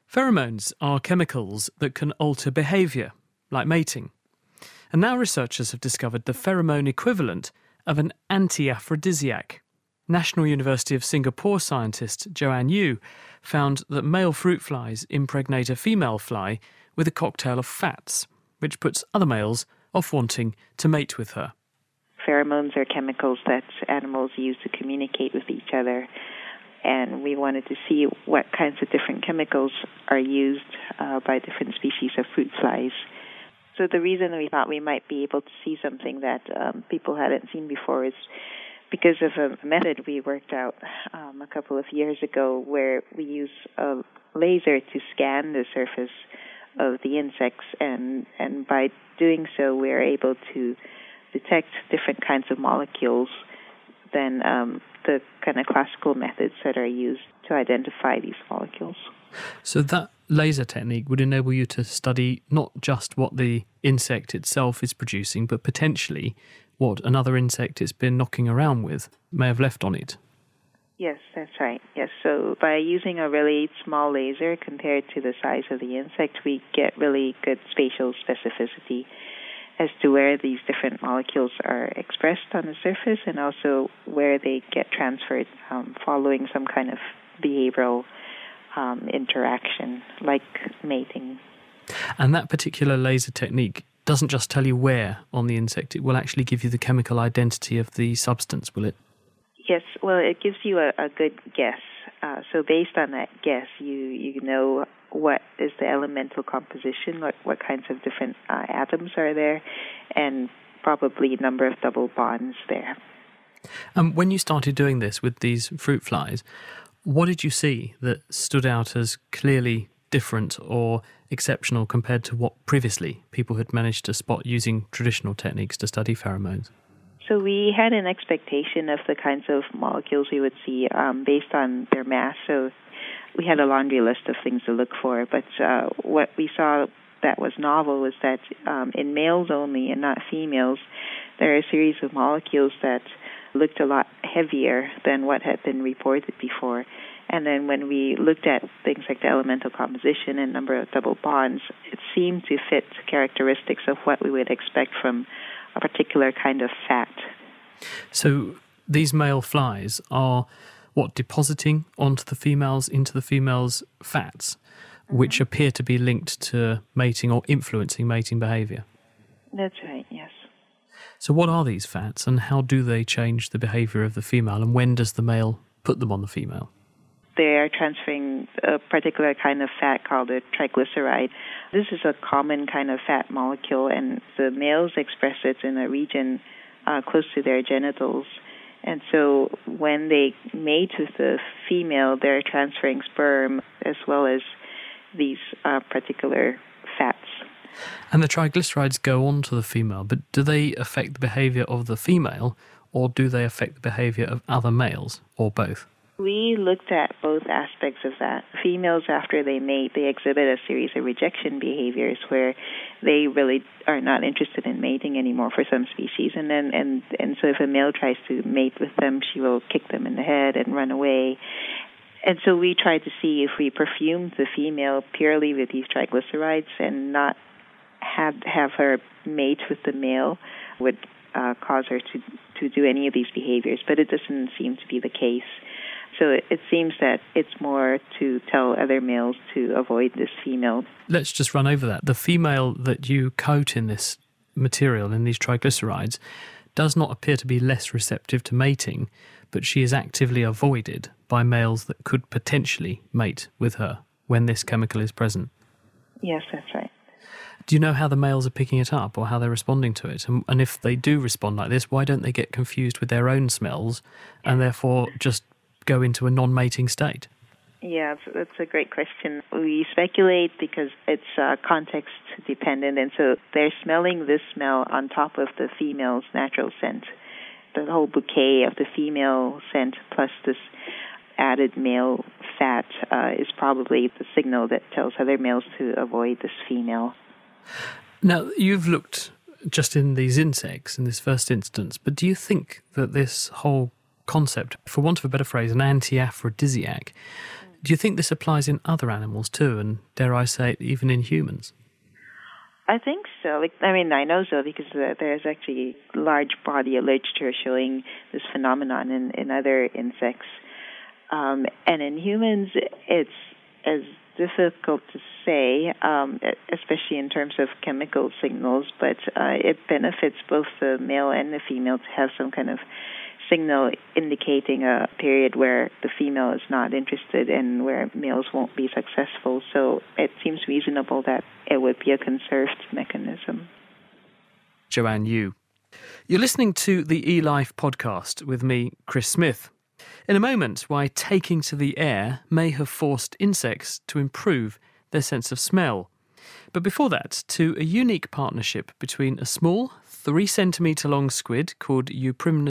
Pheromones are chemicals that can alter behaviour, like mating. And now researchers have discovered the pheromone equivalent of an anti-aphrodisiac. National University of Singapore scientist Joanne Yu found that male fruit flies impregnate a female fly with a cocktail of fats, which puts other males off wanting to mate with her. Pheromones are chemicals that animals use to communicate with each other, and we wanted to see what kinds of different chemicals are used by different species of fruit flies. So the reason we thought we might be able to see something that people hadn't seen before is because of a method we worked out a couple of years ago where we use a laser to scan the surface of the insects, and by doing so we're able to detect different kinds of molecules than the kind of classical methods that are used to identify these molecules. So that laser technique would enable you to study not just what the insect itself is producing, but potentially what another insect it's been knocking around with may have left on it. Yes, that's right. Yes, so by using a really small laser compared to the size of the insect, we get really good spatial specificity as to where these different molecules are expressed on the surface and also where they get transferred following some kind of behavioral interaction, like mating. And that particular laser technique doesn't just tell you where on the insect, it will actually give you the chemical identity of the substance, will it? Yes, well, it gives you a good guess. So based on that guess, you know what is the elemental composition, what kinds of different atoms are there, and probably number of double bonds there. When you started doing this with these fruit flies, what did you see that stood out as clearly different or exceptional compared to what previously people had managed to spot using traditional techniques to study pheromones? So we had an expectation of the kinds of molecules we would see based on their mass. So we had a laundry list of things to look for. But what we saw that was novel was that in males only and not females, there are a series of molecules that looked a lot heavier than what had been reported before. And then when we looked at things like the elemental composition and number of double bonds, it seemed to fit characteristics of what we would expect from a particular kind of fat. So these male flies are, depositing onto the females, into the females' fats, which appear to be linked to mating or influencing mating behaviour? That's right, yes. So what are these fats and how do they change the behaviour of the female, and when does the male put them on the female? They are transferring a particular kind of fat called a triglyceride. This is a common kind of fat molecule, and the males express it in a region close to their genitals. And so when they mate with the female, they're transferring sperm as well as these particular fats. And the triglycerides go on to the female, but do they affect the behaviour of the female, or do they affect the behaviour of other males, or both? We looked at both aspects of that. Females, after they mate, they exhibit a series of rejection behaviors where they really are not interested in mating anymore for some species. And so if a male tries to mate with them, she will kick them in the head and run away. And so we tried to see if we perfumed the female purely with these triglycerides and not have her mate with the male would cause her to do any of these behaviors. But it doesn't seem to be the case. So it seems that it's more to tell other males to avoid this female. Let's just run over that. The female that you coat in this material, in these triglycerides, does not appear to be less receptive to mating, but she is actively avoided by males that could potentially mate with her when this chemical is present. Yes, that's right. Do you know how the males are picking it up or how they're responding to it? And if they do respond like this, why don't they get confused with their own smells and therefore just go into a non-mating state? Yeah, that's a great question. We speculate because it's context dependent, and so they're smelling this smell on top of the female's natural scent. The whole bouquet of the female scent plus this added male fat is probably the signal that tells other males to avoid this female. Now, you've looked just in these insects in this first instance, but do you think that this whole concept, for want of a better phrase, an anti-aphrodisiac, Do you think this applies in other animals too, and dare I say, even in humans? I think so. I know so because there's actually a large body of literature showing this phenomenon in other insects. And in humans, it's as difficult to say, especially in terms of chemical signals, but it benefits both the male and the female to have some kind of signal indicating a period where the female is not interested and where males won't be successful. So it seems reasonable that it would be a conserved mechanism. Joanne Yu. You're listening to the eLife podcast with me, Chris Smith. In a moment, why taking to the air may have forced insects to improve their sense of smell. But before that, to a unique partnership between a small 3 centimetre long squid called Euprymnus